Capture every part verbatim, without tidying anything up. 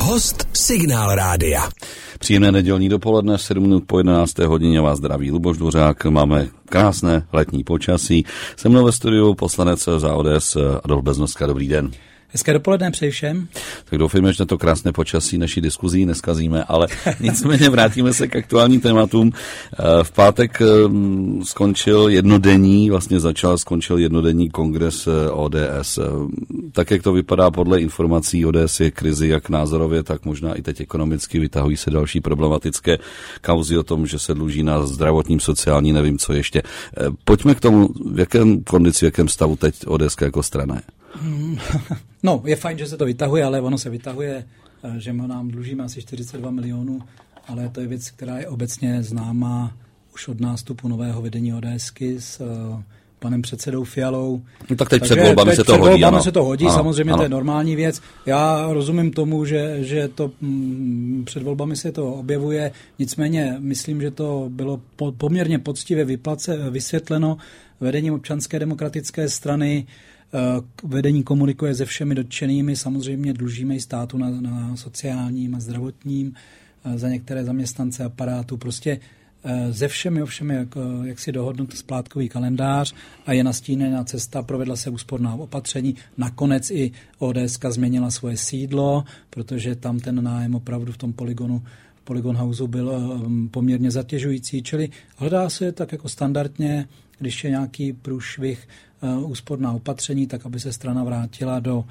Host Signál Rádia. Příjemné nedělní dopoledne, sedm minut po jedenácté hodině vás zdraví Luboš Dvořák. Máme krásné letní počasí. Se mnou ve studiu poslanec za O D S Adolf Beznoska. Dobrý den. Hezké dopoledne přeji všem. Tak doufejme, že to krásné počasí naší diskuzí neskazíme, ale nicméně vrátíme se k aktuálním tématům. V pátek skončil jednodenní, vlastně začal, skončil jednodenní kongres O D S. Tak, jak to vypadá podle informací, O D S je krizi jak názorově, tak možná i teď ekonomicky. Vytahují se další problematické kauzy o tom, že se dluží na zdravotním, sociální, nevím co ještě. Pojďme k tomu, v jakém kondici, v jakém stavu teď O D S jako strana je. No, je fajn, že se to vytahuje, ale ono se vytahuje, že nám dlužíme asi čtyřicet dva milionů, ale to je věc, která je obecně známá už od nástupu nového vedení ODSky s uh, panem předsedou Fialou. No tak teď Takže před volbami teď se to hodí. Před volbami se to hodí, ano, samozřejmě ano. To je normální věc. Já rozumím tomu, že, že to mm, před volbami se to objevuje, nicméně myslím, že to bylo po, poměrně poctivě vyplace, vysvětleno vedením Občanské demokratické strany. Vedení komunikuje se všemi dotčenými, samozřejmě dlužíme i státu na, na sociálním a zdravotním, za některé zaměstnance aparátu, prostě ze všemi ovšem, jak, jak si dohodnut splátkový kalendář a je nastíněna cesta, provedla se úsporná opatření, nakonec i ODSka změnila svoje sídlo, protože tam ten nájem opravdu v tom polygonu Polygon Houseu byl poměrně zatěžující, čili hledá se tak jako standardně, když je nějaký průšvih, úsporná opatření, tak aby se strana vrátila do,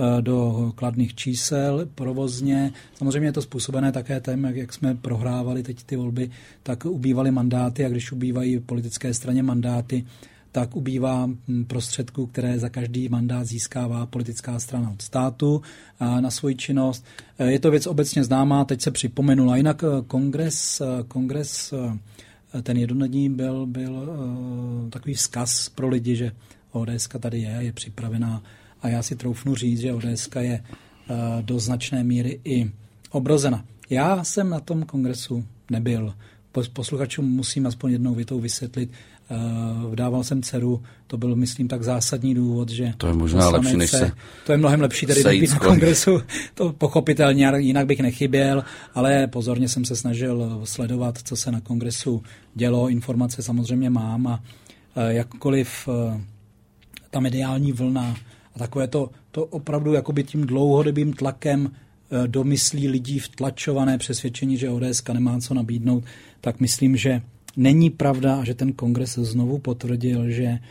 do kladných čísel provozně. Samozřejmě je to způsobené také tím, jak, jak jsme prohrávali teď ty volby, tak ubývaly mandáty a když ubývají politické straně mandáty, tak ubývá prostředků, které za každý mandát získává politická strana od státu na svoji činnost. Je to věc obecně známá, teď se připomenula. Jinak kongres, kongres ten jednodenní byl, byl uh, takový vzkaz pro lidi, že ODSka tady je, je připravená a já si troufnu říct, že ODSka je uh, do značné míry i obrozena. Já jsem na tom kongresu nebyl. Posluchačům musím aspoň jednou větou vysvětlit. Uh, vdával jsem dceru, to byl, myslím, tak zásadní důvod, že... To je možná lepší, než se... To je mnohem lepší tady být na kongresu, to pochopitelně, jinak bych nechyběl, ale pozorně jsem se snažil sledovat, co se na kongresu dělo, informace samozřejmě mám a uh, jakkoliv uh, ta mediální vlna a takové to, to opravdu jakoby tím dlouhodobým tlakem uh, domyslí lidí vtlačované přesvědčení, že ODSka nemá co nabídnout, tak myslím, že není pravda, že ten kongres znovu potvrdil, že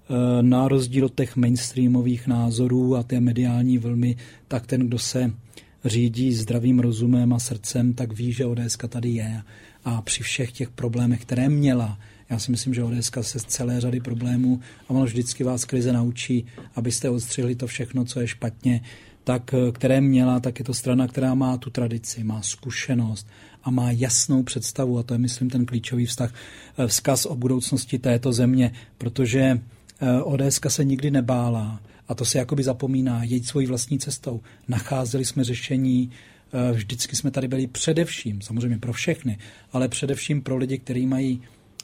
na rozdíl od těch mainstreamových názorů a té mediální vlny, tak ten, kdo se řídí zdravým rozumem a srdcem, tak ví, že ODSka tady je. A při všech těch problémech, které měla, já si myslím, že ODSka se z celé řady problémů, a ono vždycky vás krize naučí, abyste odstřihli to všechno, co je špatně, tak které měla, tak je to strana, která má tu tradici, má zkušenost a má jasnou představu, a to je, myslím, ten klíčový vztah, vzkaz o budoucnosti této země, protože ODSka se nikdy nebála a to se jakoby zapomíná, jít svojí vlastní cestou. Nacházeli jsme řešení, vždycky jsme tady byli především, samozřejmě pro všechny, ale především pro lidi, kteří mají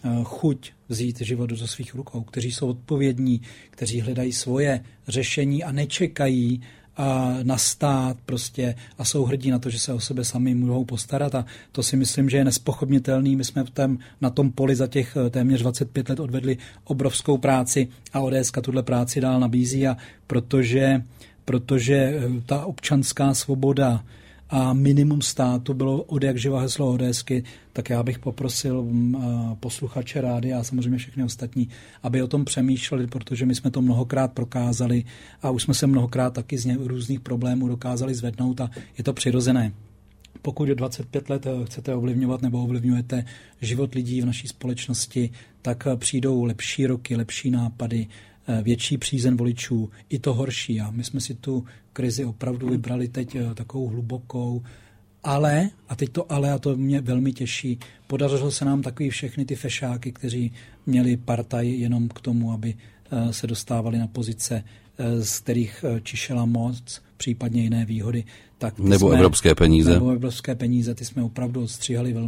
chuť vzít život do svých rukou, kteří jsou odpovědní, kteří hledají svoje řešení a nečekají a na stát prostě a jsou hrdí na to, že se o sebe sami mohou postarat a to si myslím, že je nespochybnitelný. My jsme v tém, na tom poli za těch téměř dvacet pět let odvedli obrovskou práci a ODSka tuhle práci dál nabízí a protože, protože ta občanská svoboda a minimum státu bylo od jak živa heslo ODSky, tak já bych poprosil posluchače rádia a samozřejmě všechny ostatní, aby o tom přemýšleli, protože my jsme to mnohokrát prokázali a už jsme se mnohokrát taky z různých problémů dokázali zvednout a je to přirozené. Pokud dvacet pět let chcete ovlivňovat nebo ovlivňujete život lidí v naší společnosti, tak přijdou lepší roky, lepší nápady, větší přízeň voličů, i to horší. A my jsme si tu krizi opravdu vybrali teď takovou hlubokou, ale, a teď to ale, a to mě velmi těší, podařilo se nám takový všechny ty fešáky, kteří měli partaj jenom k tomu, aby se dostávali na pozice, z kterých čišela moc, případně jiné výhody. Tak nebo jsme, evropské peníze. Nebo evropské peníze, ty jsme opravdu odstříhali velmi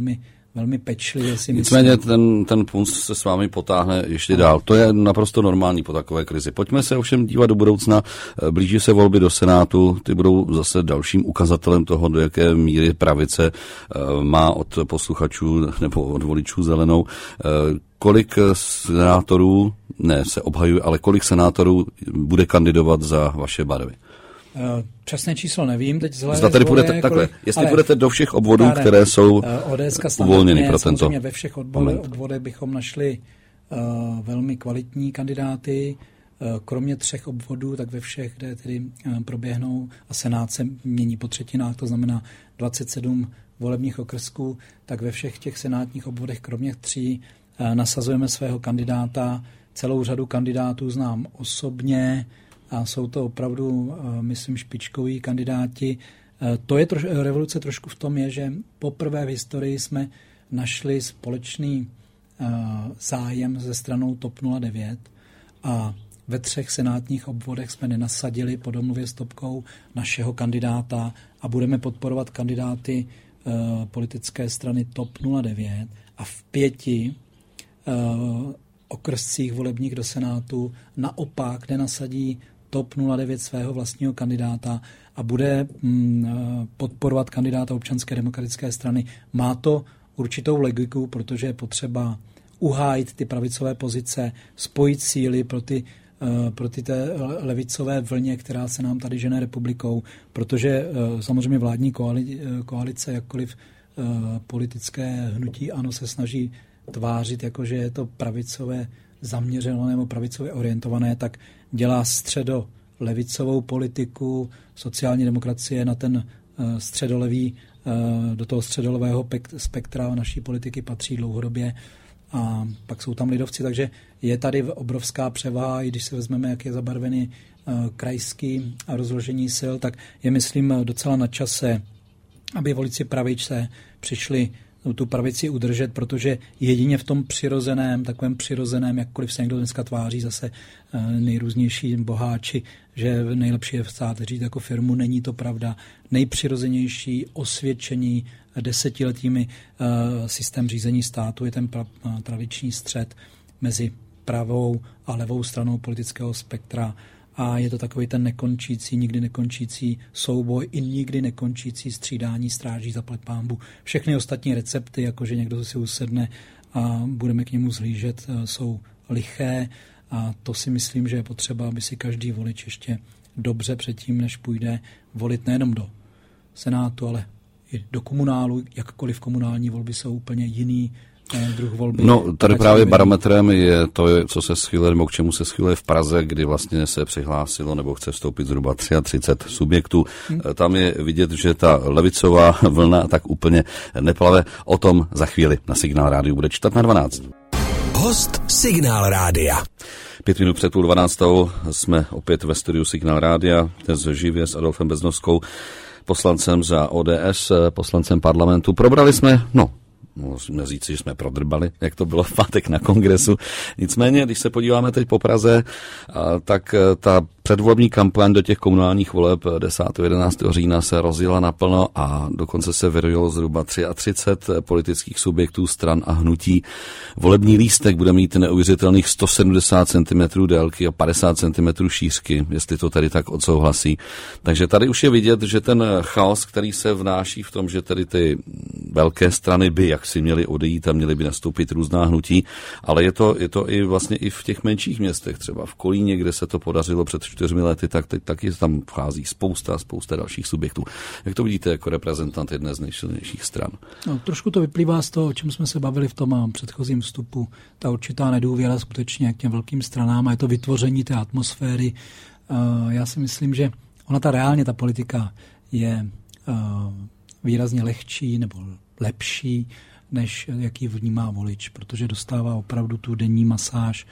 velmi pečlivě si Nicméně myslím. ten, ten punc se s vámi potáhne ještě dál. To je naprosto normální po takové krizi. Pojďme se ovšem dívat do budoucna. Blíží se volby do Senátu, ty budou zase dalším ukazatelem toho, do jaké míry pravice má od posluchačů nebo od voličů zelenou. Kolik senátorů, ne se obhajují, ale kolik senátorů bude kandidovat za vaše barvy? Přesné číslo nevím. Teď zle, Zda tady půjdete takhle, jestli půjdete do všech obvodů, ne, které jsou uvolněny pro tento ve všech obvodech, obvodech bychom našli uh, velmi kvalitní kandidáty. Uh, kromě třech obvodů, tak ve všech, kde tedy uh, proběhnou a Senát se mění po třetinách, to znamená dvacet sedm volebních okrsků, tak ve všech těch senátních obvodech, kromě tří, uh, nasazujeme svého kandidáta. Celou řadu kandidátů znám osobně, a jsou to opravdu, myslím, špičkoví kandidáti. To je troš, revoluce trošku v tom je, že poprvé v historii jsme našli společný zájem ze stranou TOP nula devět a ve třech senátních obvodech jsme nenasadili po domluvě s Topkou našeho kandidáta a budeme podporovat kandidáty politické strany TOP nula devět a v pěti okrscích volebních do Senátu naopak nenasadí TOP nula devět svého vlastního kandidáta a bude mm, podporovat kandidáta Občanské demokratické strany. Má to určitou logiku, protože je potřeba uhájit ty pravicové pozice, spojit síly pro ty, uh, pro ty té levicové vlně, která se nám tady žene republikou, protože uh, samozřejmě vládní koali, koalice, jakkoliv uh, politické hnutí ANO se snaží tvářit, jakože je to pravicové zaměřené nebo pravicově orientované, tak dělá středolevicovou politiku, sociální demokracie na ten uh, středolevý, uh, do toho středolevého pek- spektra naší politiky patří dlouhodobě a pak jsou tam lidovci, takže je tady obrovská převaha, i když si vezmeme, jak je zabarvený uh, krajský a rozložení sil, tak je, myslím, docela na čase, aby voliči pravičce přišli tu pravici udržet, protože jedině v tom přirozeném, takovém přirozeném, jakkoliv se někdo dneska tváří zase nejrůznější boháči, že nejlepší je stát říct jako firmu, není to pravda. Nejpřirozenější osvědčení desetiletými systém řízení státu je ten praviční střed mezi pravou a levou stranou politického spektra a je to takový ten nekončící, nikdy nekončící souboj i nikdy nekončící střídání stráží za pánbu. Všechny ostatní recepty, jakože někdo si usedne a budeme k němu zhlížet, jsou liché a to si myslím, že je potřeba, aby si každý volič ještě dobře předtím, než půjde volit nejenom do Senátu, ale i do komunálu, jakkoliv komunální volby jsou úplně jiný druh volby. No, tady právě barometrem je to, co se schyluje, nebo k čemu se schyluje v Praze, kdy vlastně se přihlásilo nebo chce vstoupit zhruba třicet tři subjektů. Hmm. Tam je vidět, že ta levicová vlna tak úplně neplave. O tom za chvíli na Signál rádiu bude čtyři na dvanáct. Host Signál rádia. Pět minut před půl dvanáctou jsme opět ve studiu Signál rádia, dnes živě s Adolfem Beznoskou, poslancem za O D S, poslancem parlamentu. Probrali jsme, no, musíme říct, že jsme prodrbali, jak to bylo v pátek na kongresu. Nicméně, když se podíváme teď po Praze, tak ta předvolební kampaň do těch komunálních voleb desátého jedenáctého října se rozjela naplno a dokonce se vyrojilo zhruba třicet tři politických subjektů, stran a hnutí. Volební lístek bude mít neuvěřitelných sto sedmdesát centimetrů délky a padesát centimetrů šířky, jestli to tady tak odsouhlasí. Takže tady už je vidět, že ten chaos, který se vnáší v tom, že tady ty velké strany by jak si měly odejít a měly by nastoupit různá hnutí, ale je to, je to i vlastně i v těch menších městech, třeba v Kolíně, kde se to podařilo před čtyřmi lety, tak teď taky tam vchází spousta, spousta dalších subjektů. Jak to vidíte jako reprezentant jedné z nejsilnějších stran? No, trošku to vyplývá z toho, o čem jsme se bavili v tom předchozím vstupu. Ta určitá nedůvěra skutečně k těm velkým stranám a je to vytvoření té atmosféry. Já si myslím, že ona ta reálně, ta politika je výrazně lehčí nebo lepší, než jaký vnímá volič, protože dostává opravdu tu denní masáž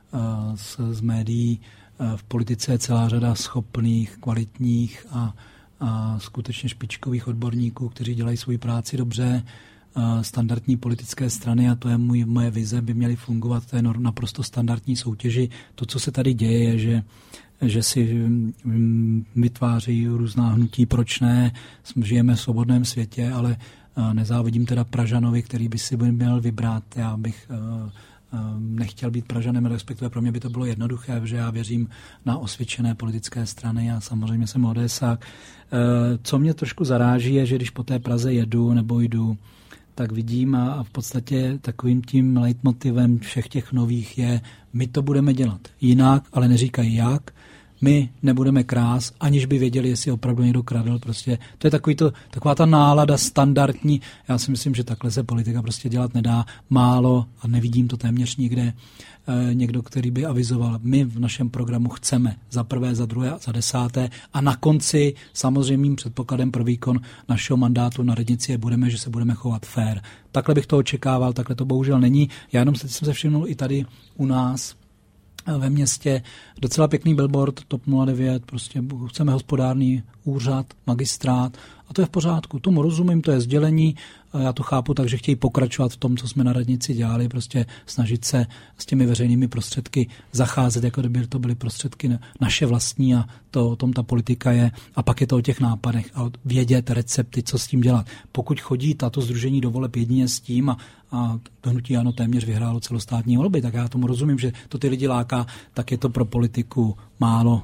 z, z médií. V politice je celá řada schopných, kvalitních a, a skutečně špičkových odborníků, kteří dělají svoji práci dobře. Standardní politické strany, a to je můj, moje vize, by měly fungovat v té naprosto standardní soutěži. To, co se tady děje, je, že že si vytváří různá hnutí, proč ne, žijeme v svobodném světě, ale Nezávidím teda Pražanovi, který by si měl vybrat. Já bych nechtěl být Pražanem, respektive pro mě by to bylo jednoduché, že já věřím na osvědčené politické strany a samozřejmě jsem ODSák. Co mě trošku zaráží je, že když po té Praze jedu nebo jdu, tak vidím a v podstatě takovým tím leitmotivem všech těch nových je, my to budeme dělat jinak, ale neříkají jak. My nebudeme krás, aniž by věděli, jestli opravdu někdo kradl. Prostě to je takový to, taková ta nálada standardní. Já si myslím, že takhle se politika prostě dělat nedá. Málo, a nevidím to téměř nikde, e, někdo, který by avizoval. My v našem programu chceme za prvé, za druhé a za desáté a na konci samozřejmým předpokladem pro výkon našeho mandátu na radnici je budeme, že se budeme chovat fair. Takhle bych to očekával, takhle to bohužel není. Já jenom jsem se všimnul i tady u nás ve městě docela pěkný billboard TOP nula devět, prostě chceme hospodárný úřad, magistrát a to je v pořádku, tomu rozumím, to je sdělení, já to chápu, takže chtějí pokračovat v tom, co jsme na radnici dělali, prostě snažit se s těmi veřejnými prostředky zacházet, jako kdyby to byly prostředky naše vlastní a to o tom ta politika je a pak je to o těch nápadech a vědět recepty, co s tím dělat. Pokud chodí tato sdružení do voleb jedině s tím a a to hnutí ANO téměř vyhrálo celostátní volby, tak já tomu rozumím, že to ty lidi láká, tak je to pro politiku málo.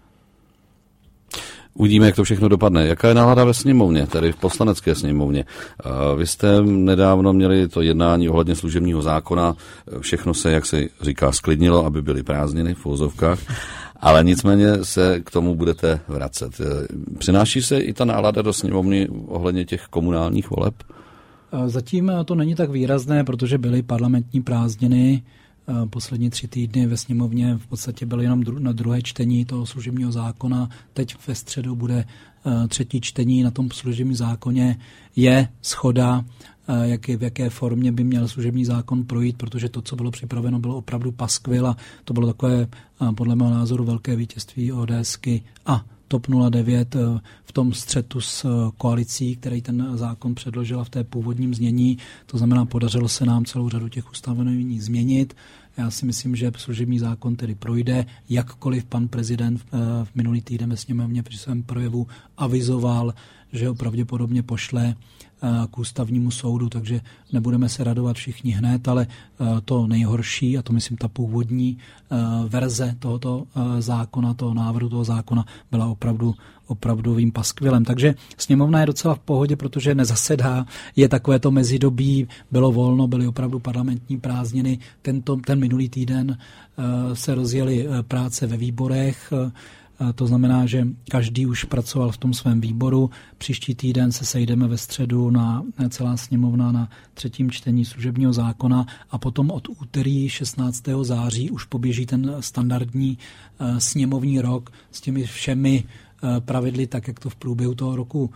Uvidíme, jak to všechno dopadne. Jaká je nálada ve sněmovně, tedy v poslanecké sněmovně? Vy jste nedávno měli to jednání ohledně služebního zákona, všechno se, jak se říká, sklidnilo, aby byly prázdniny v uvozovkách, ale nicméně se k tomu budete vracet. Přináší se i ta nálada do sněmovny ohledně těch komunálních voleb? Zatím to není tak výrazné, protože byly parlamentní prázdniny. Poslední tři týdny ve sněmovně v podstatě byly jenom na druhé čtení toho služebního zákona. Teď ve středu bude třetí čtení na tom služebním zákoně. Je shoda, jak je, v jaké formě by měl služební zákon projít, protože to, co bylo připraveno, bylo opravdu paskvil a to bylo takové, podle mého názoru, velké vítězství ODSky a TOP nula devět v tom střetu s koalicí, který ten zákon předložila v té původním znění. To znamená, podařilo se nám celou řadu těch ustanovení změnit. Já si myslím, že služební zákon tedy projde, jakkoliv pan prezident v minulý týden ve sněmovně při svém projevu avizoval, že ho pravděpodobně pošle k ústavnímu soudu, takže nebudeme se radovat všichni hned, ale to nejhorší, a to myslím ta původní verze tohoto zákona, toho návrhu toho zákona, byla opravdu opravdovým paskvilem. Takže sněmovna je docela v pohodě, protože nezasedá, je takové to mezidobí, bylo volno, byly opravdu parlamentní prázdniny. Tento, ten minulý týden se rozjeli práce ve výborech, to znamená, že každý už pracoval v tom svém výboru. Příští týden se sejdeme ve středu na celá sněmovna na třetím čtení služebního zákona a potom od úterý šestnáctého září už poběží ten standardní sněmovní rok s těmi všemi pravidly, tak jak to v průběhu toho roku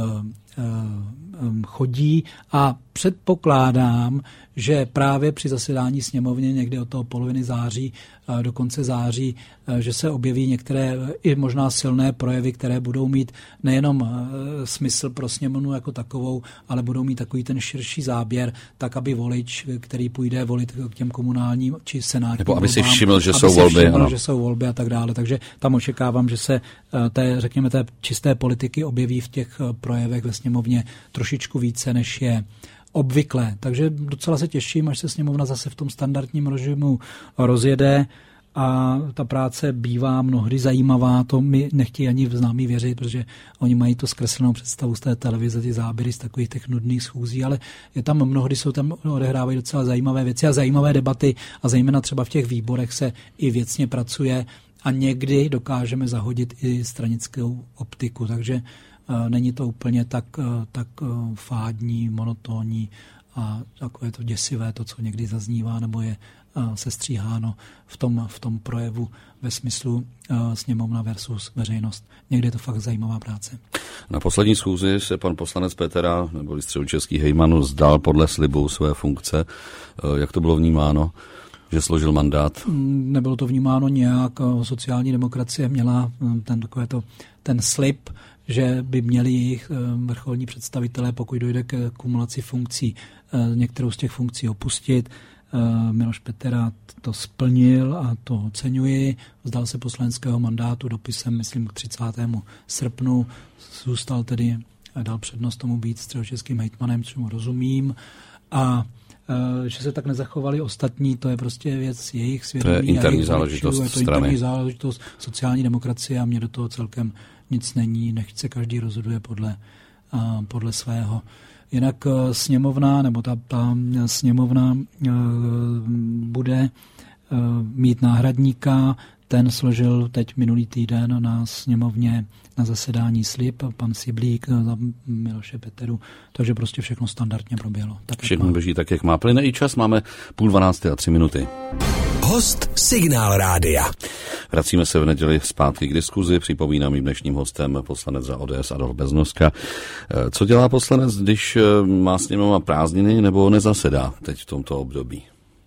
chodí a předpokládám, že právě při zasedání sněmovny někdy od toho poloviny září do konce září, že se objeví některé i možná silné projevy, které budou mít nejenom smysl pro sněmovnu jako takovou, ale budou mít takový ten širší záběr, tak aby volič, který půjde volit k těm komunálním či senátním nebo aby volbám, si všiml, že aby jsou si volby, všiml, ano. že jsou volby a tak dále. Takže tam očekávám, že se té, řekněme, té čisté politiky objeví v těch projevech ve sněmovně trošičku více, než je obvyklé. Takže docela se těším, až se sněmovna zase v tom standardním režimu rozjede a ta práce bývá mnohdy zajímavá, to mi nechtějí ani známí věřit, protože oni mají to zkreslenou představu z té televize, ty záběry z takových těch nudných schůzí, ale je tam mnohdy, jsou tam odehrávají docela zajímavé věci a zajímavé debaty a zejména třeba v těch výborech se i věcně pracuje a někdy dokážeme zahodit i stranickou optiku, takže není to úplně tak, tak fádní, monotónní a takové to děsivé, to, co někdy zaznívá, nebo je sestříháno v tom, v tom projevu ve smyslu sněmovna versus veřejnost. Někdy je to fakt zajímavá práce. Na poslední schůzi se pan poslanec Petera, nebo středočeský hejman, zdal podle slibu své funkce. Jak to bylo vnímáno, že složil mandát? Nebylo to vnímáno nějak. Sociální demokracie měla ten, to, ten slib, že by měli jejich vrcholní představitelé, pokud dojde k kumulaci funkcí, některou z těch funkcí opustit. Miloš Petera to splnil a to oceňuji. Vzdal se poslaneckého mandátu dopisem, myslím, k třicátému srpnu. Zůstal tedy dal přednost tomu být středočeským hejtmanem, čemu rozumím. A že se tak nezachovali ostatní, to je prostě věc jejich svědomí. To je interní záležitost je to strany. interní záležitost sociální demokracie a mě do toho celkem nic není. Nechce, každý rozhoduje podle, podle svého. Jinak sněmovna, nebo ta, ta sněmovna bude mít náhradníka, ten složil teď minulý týden na sněmovně na zasedání slib, pan Syblík za Miloše Peteru, takže prostě všechno standardně proběhlo. Tak všechno běží tak, jak má. Plyne i čas, máme půl dvanácté a tři minuty. Host Signál rádia. Vracíme se v neděli zpátky k diskuzi. Připomínám, mým dnešním hostem poslanec za O D S Adolf Beznoska. Co dělá poslanec, když má sněmovna prázdniny nebo nezasedá teď v tomto období?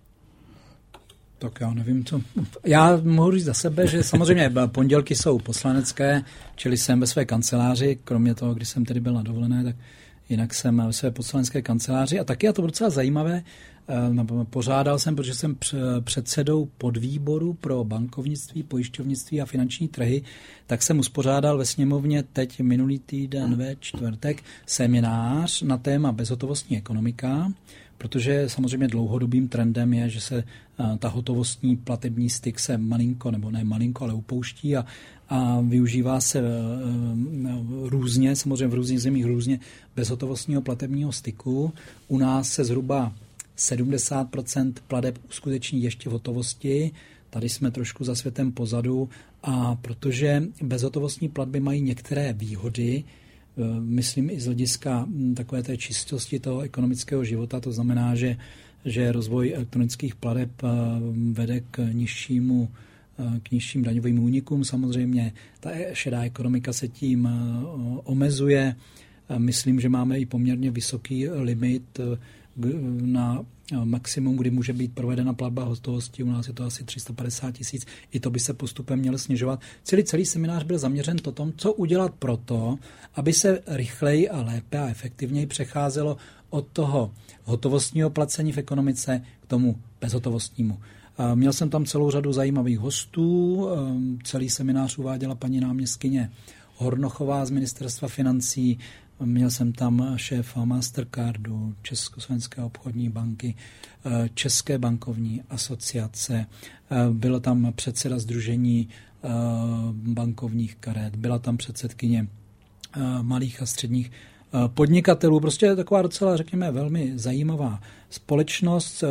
Tak já nevím, co. Já mohu říct za sebe, že samozřejmě pondělky jsou poslanecké, čili jsem ve své kanceláři, kromě toho, když jsem tedy byl na dovolené, tak jinak jsem ve své poslanecké kanceláři. A taky je to docela zajímavé, pořádal jsem, protože jsem předsedou podvýboru pro bankovnictví, pojišťovnictví a finanční trhy, tak jsem uspořádal ve sněmovně teď minulý týden ve čtvrtek seminář na téma bezhotovostní ekonomika, protože samozřejmě dlouhodobým trendem je, že se ta hotovostní platební styk se malinko, nebo ne malinko, ale upouští a, a využívá se různě, samozřejmě v různých zemích různě bezhotovostního platebního styku. U nás se zhruba sedmdesát procent plateb uskuteční ještě v hotovosti, tady jsme trošku za světem pozadu a protože bezhotovostní platby mají některé výhody, myslím i z hlediska takové té čistosti toho ekonomického života, to znamená, že, že rozvoj elektronických plateb vede k nižšímu, k nižším daňovým únikům. Samozřejmě ta šedá ekonomika se tím omezuje. Myslím, že máme i poměrně vysoký limit na maximum, kdy může být provedena platba hotovosti. U nás je to asi tři sta padesát tisíc. I to by se postupem mělo snižovat. Celý, celý seminář byl zaměřen to tom, co udělat proto, aby se rychleji a lépe a efektivněji přecházelo od toho hotovostního placení v ekonomice k tomu bezhotovostnímu. Měl jsem tam celou řadu zajímavých hostů. Celý seminář uváděla paní náměstkyně Hornochová z Ministerstva financí. Měl jsem tam šéfa Mastercardu, Československé obchodní banky, České bankovní asociace, byla tam předseda sdružení bankovních karet, byla tam předsedkyně malých a středních podnikatelů. Prostě je taková docela, řekněme, velmi zajímavá společnost.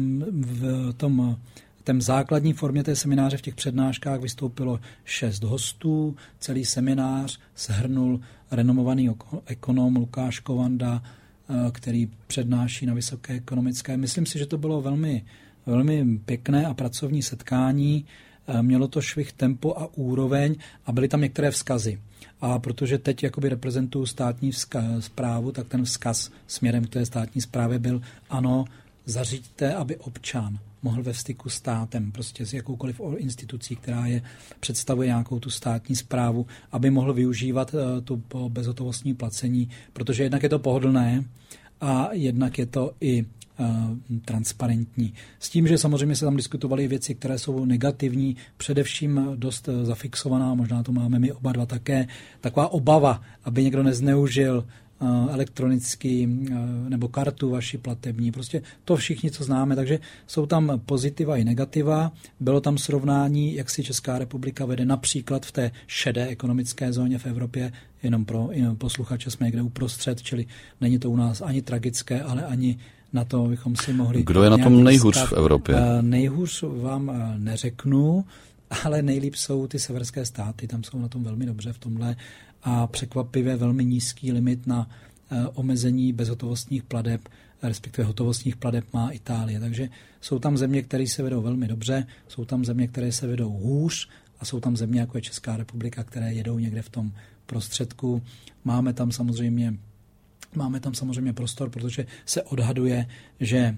V tom V základní formě té semináře v těch přednáškách vystoupilo šest hostů. Celý seminář shrnul renomovaný ekonom Lukáš Kovanda, který přednáší na Vysoké ekonomické. Myslím si, že to bylo velmi, velmi pěkné a pracovní setkání. Mělo to švih, tempo a úroveň a byly tam některé vzkazy. A protože teď jakoby reprezentuju státní správu, tak ten vzkaz směrem k té státní správě byl ano, zařiďte, aby občan mohl ve styku s státem, prostě s jakoukoliv institucí, která je představuje nějakou tu státní správu, aby mohl využívat tu bezhotovostní placení, protože jednak je to pohodlné a jednak je to i transparentní. S tím, že samozřejmě se tam diskutovaly věci, které jsou negativní, především dost zafixovaná, možná to máme my oba dva také, taková obava, aby někdo nezneužil elektronický nebo kartu vaši platební. Prostě to všichni, co známe, takže jsou tam pozitiva i negativa. Bylo tam srovnání, jak si Česká republika vede například v té šedé ekonomické zóně v Evropě, jenom pro jenom posluchače jsme někde uprostřed, čili není to u nás ani tragické, ale ani na to bychom si mohli... Kdo je na tom nejhůř v Evropě? Nejhůř vám neřeknu, ale nejlíp jsou ty severské státy, tam jsou na tom velmi dobře v tomhle a překvapivě velmi nízký limit na omezení bezhotovostních plateb, respektive hotovostních plateb má Itálie. Takže jsou tam země, které se vedou velmi dobře, jsou tam země, které se vedou hůř a jsou tam země, jako je Česká republika, které jedou někde v tom prostředku. Máme tam samozřejmě, máme tam samozřejmě prostor, protože se odhaduje, že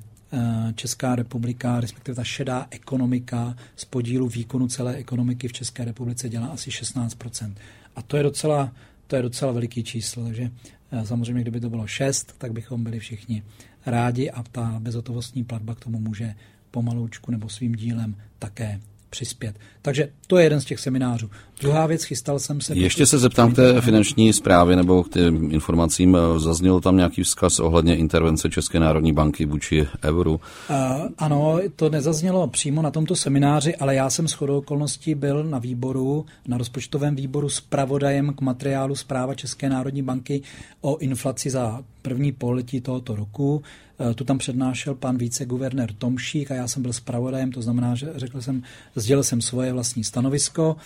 Česká republika, respektive ta šedá ekonomika z podílu výkonu celé ekonomiky v České republice dělá asi šestnáct procent. A to je docela, to je docela veliký číslo, takže samozřejmě, kdyby to bylo šest, tak bychom byli všichni rádi a ta bezhotovostní platba k tomu může pomaloučku nebo svým dílem také přispět. Takže to je jeden z těch seminářů. Druhá věc, chystal jsem se... Ještě se zeptám k té finanční správě nebo k těm informacím. Zazněl tam nějaký vzkaz ohledně intervence České národní banky vůči euru? Uh, ano, to nezaznělo přímo na tomto semináři, ale já jsem shodou okolností byl na výboru, na rozpočtovém výboru zpravodajem k materiálu Zpráva České národní banky o inflaci za první pololetí tohoto roku. Tu tam přednášel pan viceguvernér Tomšík a já jsem byl zpravodajem, to znamená, že řekl jsem, sdělil jsem svoje vlastní stanovisko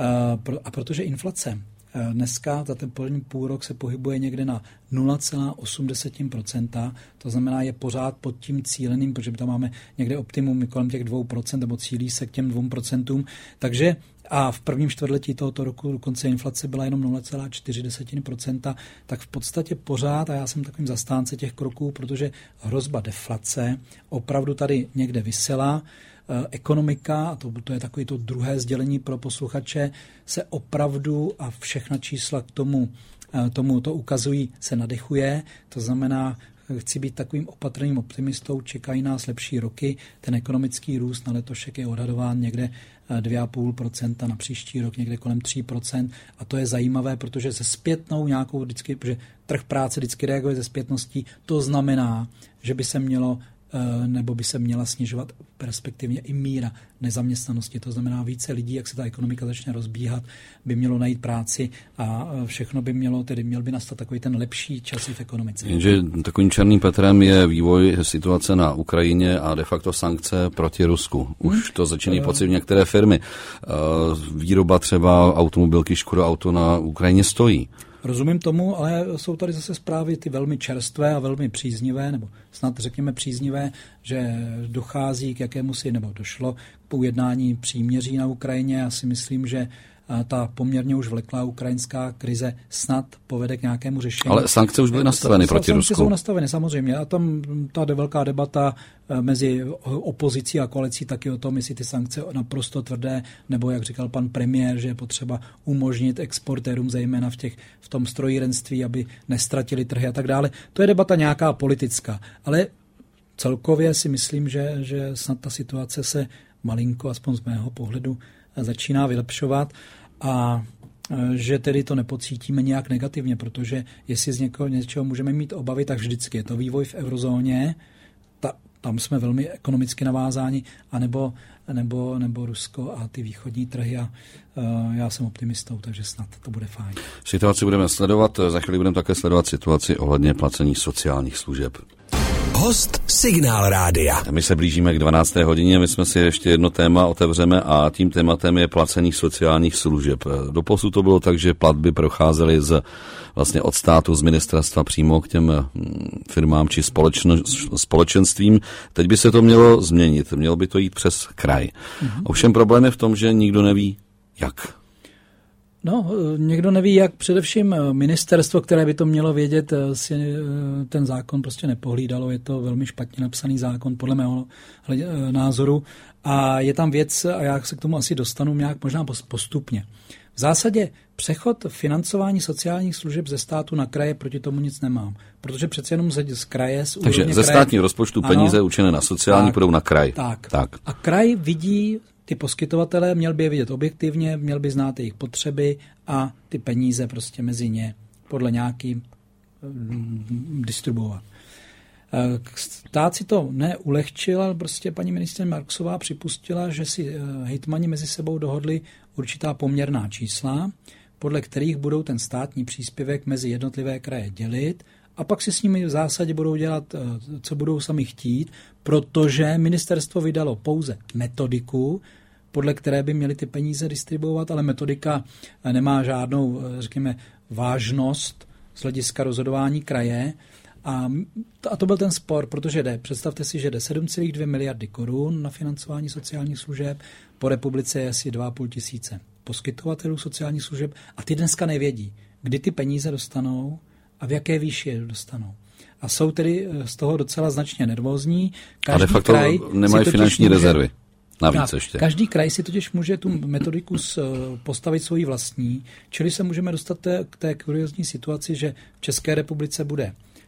a protože inflace dneska za ten první půl rok se pohybuje někde na nula celá osm procenta, to znamená je pořád pod tím cíleným, protože tam máme někde optimum kolem těch dvou procent nebo cílí se k těm dvou procentům, takže a v prvním čtvrtletí tohoto roku dokonce inflace byla jenom nula celá čtyři procenta, tak v podstatě pořád, a já jsem takovým zastánce těch kroků, protože hrozba deflace opravdu tady někde visela, ekonomika, a to, to je takové to druhé sdělení pro posluchače, se opravdu a všechna čísla k tomu, tomu to ukazují, se nadechuje, to znamená, chci být takovým opatrným optimistou, čekají nás lepší roky, ten ekonomický růst na letošek je odhadován někde dvě celá pět procenta, na příští rok někde kolem tři procenta a to je zajímavé, protože se zpětnou nějakou vždycky, protože trh práce vždycky reaguje ze zpětností, to znamená, že by se mělo nebo by se měla snižovat perspektivně i míra nezaměstnanosti. To znamená více lidí, jak se ta ekonomika začne rozbíhat, by mělo najít práci a všechno by mělo, tedy měl by nastat takový ten lepší čas v ekonomice. Jenže takovým černým Petrem je vývoj situace na Ukrajině a de facto sankce proti Rusku. Už hmm. to začínají pocit některé firmy. Výroba třeba automobilky Škoda Auto na Ukrajině stojí. Rozumím tomu, ale jsou tady zase zprávy ty velmi čerstvé a velmi příznivé, nebo snad řekněme příznivé, že dochází k jakémusi, nebo došlo k ujednání příměří na Ukrajině. Já si myslím, že ta poměrně už vleklá ukrajinská krize snad povede k nějakému řešení. Ale sankce už byly nastaveny S, proti Rusku. Rusku. Jsou nastaveny samozřejmě. A tam ta velká debata mezi opozicí a koalicí taky o tom, jestli ty sankce naprosto tvrdé, nebo jak říkal pan premiér, že je potřeba umožnit exportérům, zejména v, těch, v tom strojírenství, aby nestratili trhy a tak dále. To je debata nějaká politická. Ale celkově si myslím, že, že snad ta situace se malinko, aspoň z mého pohledu, začíná vylepšovat a že tedy to nepocítíme nějak negativně, protože jestli z někoho, něčeho můžeme mít obavy, tak vždycky je to vývoj v eurozóně, ta, tam jsme velmi ekonomicky navázáni, anebo, nebo, nebo Rusko a ty východní trhy a uh, já jsem optimistou, takže snad to bude fajn. Situaci budeme sledovat, za chvíli budeme také sledovat situaci ohledně placení sociálních služeb. Host Signál Rádia. My se blížíme k dvanácté hodině, my jsme si ještě jedno téma otevřeme a tím tématem je placení sociálních služeb. Doposud to bylo tak, že platby procházely z, vlastně od státu, z ministerstva přímo k těm firmám či společno, společenstvím. Teď by se to mělo změnit, mělo by to jít přes kraj. Mm-hmm. Ovšem problém je v tom, že nikdo neví, jak. No, někdo neví, jak především ministerstvo, které by to mělo vědět, si ten zákon prostě nepohlídalo. Je to velmi špatně napsaný zákon, podle mého názoru. A je tam věc, a já se k tomu asi dostanu nějak možná postupně. V zásadě přechod financování sociálních služeb ze státu na kraje, proti tomu nic nemám. Protože přece jenom z, z kraje... Z Takže ze státního rozpočtu peníze ano, určené na sociální půjdou na kraj. Tak. tak. A kraj vidí... Ty poskytovatelé měl by je vidět objektivně, měl by znát jejich potřeby a ty peníze prostě mezi ně podle nějaký mm, distribuovat. Stát si to neulehčil, ale prostě paní ministryně Marksová připustila, že si hejtmani mezi sebou dohodli určitá poměrná čísla, podle kterých budou ten státní příspěvek mezi jednotlivé kraje dělit a pak si s nimi v zásadě budou dělat, co budou sami chtít, protože ministerstvo vydalo pouze metodiku, podle které by měly ty peníze distribuovat, ale metodika nemá žádnou, řekněme, vážnost z hlediska rozhodování kraje. A to byl ten spor, protože jde, představte si, že jde sedm celá dvě miliardy korun na financování sociálních služeb, po republice je asi dva a půl tisíce poskytovatelů sociálních služeb a ty dneska nevědí, kdy ty peníze dostanou a v jaké výši je dostanou. A jsou tedy z toho docela značně nervózní. Každý a de facto kraj nemají finanční může, rezervy. Navíc ještě. Každý kraj si totiž může tu metodiku postavit svoji vlastní, čili se můžeme dostat k té kuriózní situaci, že v České republice bude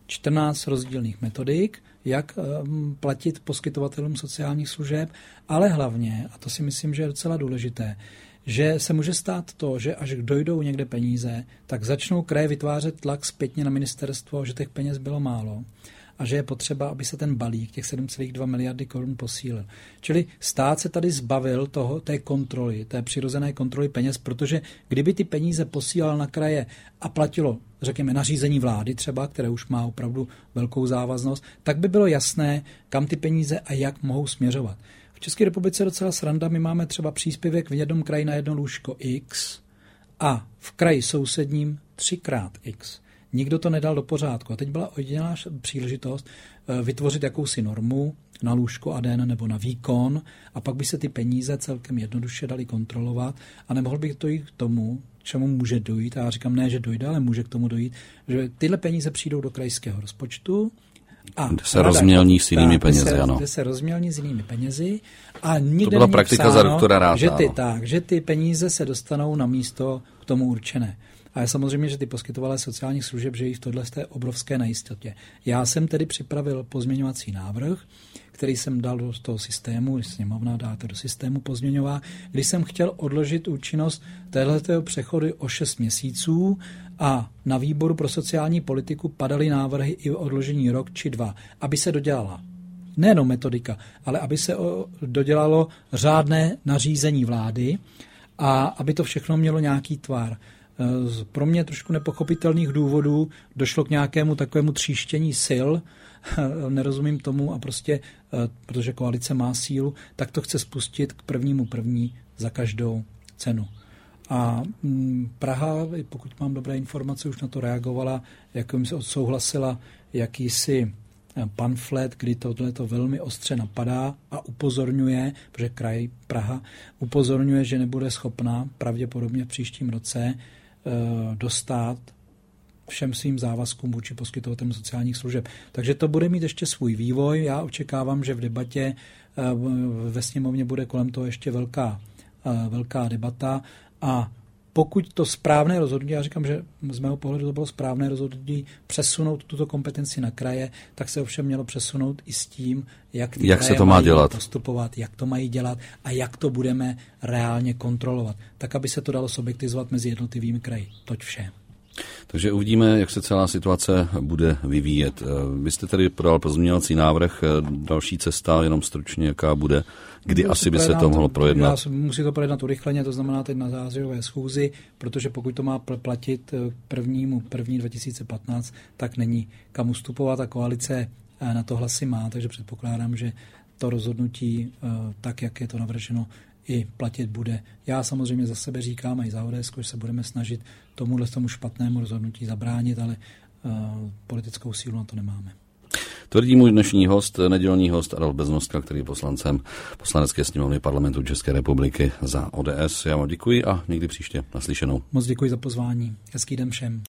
čtrnáct rozdílných metodik, jak platit poskytovatelům sociálních služeb, ale hlavně, a to si myslím, že je docela důležité, že se může stát to, že až dojdou někde peníze, tak začnou kraje vytvářet tlak zpětně na ministerstvo, že těch peněz bylo málo a že je potřeba, aby se ten balík, těch sedm celá dva miliardy korun posílil. Čili stát se tady zbavil toho, té kontroly, té přirozené kontroly peněz, protože kdyby ty peníze posílal na kraje a platilo, řekněme, nařízení vlády třeba, které už má opravdu velkou závaznost, tak by bylo jasné, kam ty peníze a jak mohou směřovat. V České republice je docela sranda, my máme třeba příspěvek v jednom kraji na jedno lůžko X a v kraji sousedním třikrát X. Nikdo to nedal do pořádku. A teď byla ojedinělá příležitost vytvořit jakousi normu na lůžko a den nebo na výkon a pak by se ty peníze celkem jednoduše dali kontrolovat a nemohl bych to jít k tomu, čemu může dojít. A já říkám, ne, že dojde, ale může k tomu dojít, že tyhle peníze přijdou do krajského rozpočtu, a kde se rozmělní s jinými tak, penězi, kde se, ano. Kde se rozmělní s jinými penězi a nikde to byla není praktika psáno, za doktora Ráta, že ty, ano. tak, že ty peníze se dostanou na místo k tomu určené. A je samozřejmě, že ty poskytovatelé sociálních služeb žijí v tohle té obrovské nejistotě. Já jsem tedy připravil pozměňovací návrh, který jsem dal do toho systému, když sněmovna dá to do systému pozměňová, když jsem chtěl odložit účinnost téhleté přechody o šest měsíců a na výboru pro sociální politiku padaly návrhy i o odložení rok či dva, aby se dodělala nejenom metodika, ale aby se dodělalo řádné nařízení vlády a aby to všechno mělo nějaký tvar. Z pro mě trošku nepochopitelných důvodů došlo k nějakému takovému tříštění sil, nerozumím tomu a prostě, protože koalice má sílu, tak to chce spustit k prvnímu první za každou cenu. A Praha, pokud mám dobré informace, už na to reagovala, jakým se odsouhlasila jakýsi pamflet, kdy tohleto velmi ostře napadá a upozorňuje, protože kraj Praha upozorňuje, že nebude schopná pravděpodobně v příštím roce dostat všem svým závazkům vůči poskytovatelům sociálních služeb. Takže to bude mít ještě svůj vývoj. Já očekávám, že v debatě ve sněmovně bude kolem toho ještě velká, velká debata a pokud to správné rozhodnutí, já říkám, že z mého pohledu to bylo správné rozhodnutí přesunout tuto kompetenci na kraje, tak se ovšem mělo přesunout i s tím, jak ty jak kraje se to má mají dělat. postupovat, jak to mají dělat a jak to budeme reálně kontrolovat, tak aby se to dalo subjektizovat mezi jednotlivými kraji. Toť vše. Takže uvidíme, jak se celá situace bude vyvíjet. Vy jste tedy podal pozměňovací návrh, další cesta, jenom stručně, jaká bude, kdy Musí asi by se to mohlo projednat? Musí to projednat urychleně, to znamená teď na zářijové schůzi, protože pokud to má platit prvnímu první dva tisíce patnáct, tak není kam ustupovat a koalice na to hlasy má, takže předpokládám, že to rozhodnutí, tak jak je to navrženo, i platit bude. Já samozřejmě za sebe říkám a i za O D S, že se budeme snažit tomuhle tomu špatnému rozhodnutí zabránit, ale uh, politickou sílu na to nemáme. Tvrdí můj dnešní host, nedělní host Adolf Beznoska, který je poslancem Poslanecké sněmovny Parlamentu České republiky za O D S. Já vám děkuji a někdy příště naslyšenou. Moc děkuji za pozvání. Hezký den všem.